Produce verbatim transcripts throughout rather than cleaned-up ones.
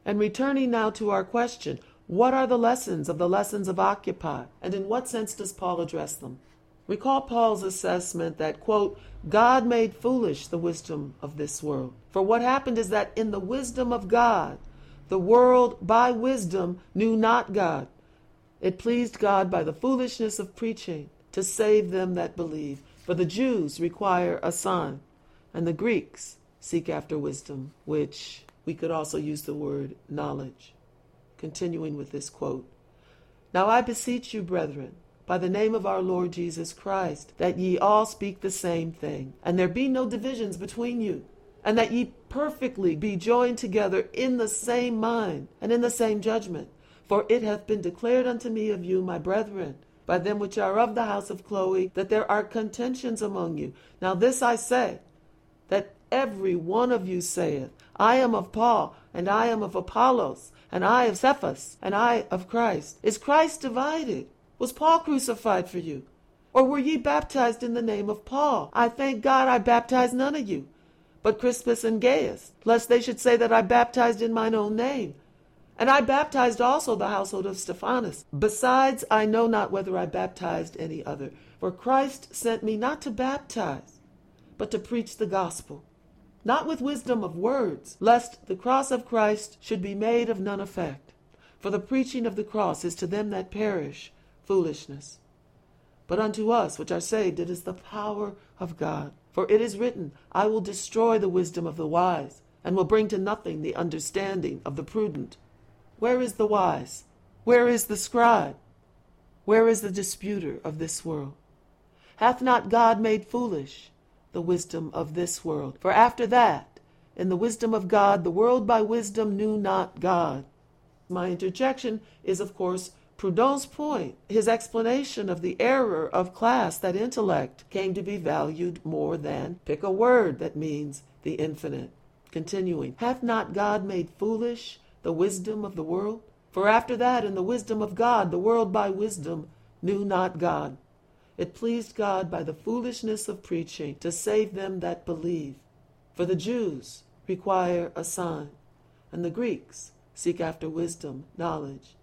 And returning now to our question, what are the lessons of the lessons of Occupy, and in what sense does Paul address them? Recall Paul's assessment that, quote, God made foolish the wisdom of this world. For what happened is that in the wisdom of God, the world by wisdom knew not God. It pleased God by the foolishness of preaching to save them that believe. For the Jews require a sign, and the Greeks seek after wisdom, which we could also use the word knowledge. Continuing with this quote, Now I beseech you, brethren, by the name of our Lord Jesus Christ, that ye all speak the same thing, and there be no divisions between you, and that ye perfectly be joined together in the same mind and in the same judgment. For it hath been declared unto me of you, my brethren, by them which are of the house of Chloe, that there are contentions among you. Now this I say, that every one of you saith, I am of Paul, and I am of Apollos, and I of Cephas, and I of Christ. Is Christ divided? Was Paul crucified for you? Or were ye baptized in the name of Paul? I thank God I baptized none of you, but Crispus and Gaius, lest they should say that I baptized in mine own name. And I baptized also the household of Stephanas. Besides, I know not whether I baptized any other. For Christ sent me not to baptize, but to preach the gospel, not with wisdom of words, lest the cross of Christ should be made of none effect. For the preaching of the cross is to them that perish foolishness. But unto us which are saved it is the power of God. For it is written, I will destroy the wisdom of the wise, and will bring to nothing the understanding of the prudent. Where is the wise? Where is the scribe? Where is the disputer of this world? Hath not God made foolish the wisdom of this world? For after that, in the wisdom of God, the world by wisdom knew not God. My interjection is, of course, Proudhon's point. His explanation of the error of class, that intellect came to be valued more than, pick a word that means the infinite. Continuing, hath not God made foolish the wisdom of the world? For after that, in the wisdom of God, the world by wisdom knew not God. It pleased God by the foolishness of preaching to save them that believe. For the Jews require a sign, and the Greeks seek after wisdom, knowledge.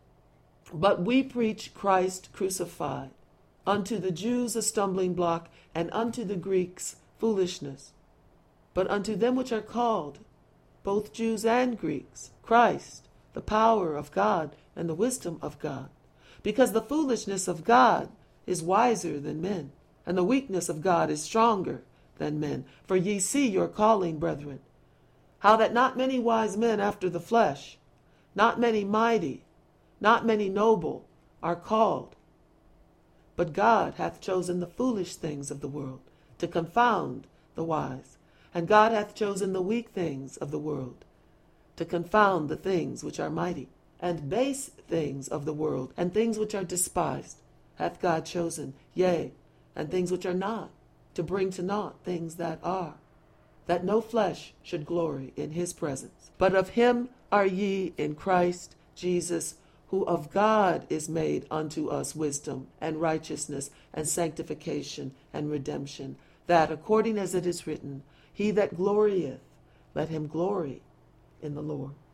But we preach Christ crucified, unto the Jews a stumbling block, and unto the Greeks foolishness. But unto them which are called, both Jews and Greeks, Christ, the power of God and the wisdom of God. Because the foolishness of God is wiser than men, and the weakness of God is stronger than men. For ye see your calling, brethren, how that not many wise men after the flesh, not many mighty, not many noble, are called. But God hath chosen the foolish things of the world to confound the wise, and God hath chosen the weak things of the world to confound the things which are mighty, and base things of the world, and things which are despised, hath God chosen, yea, and things which are not, to bring to naught things that are, that no flesh should glory in his presence. But of him are ye in Christ Jesus, who of God is made unto us wisdom, and righteousness, and sanctification, and redemption, that, according as it is written, he that glorieth, let him glory in the Lord.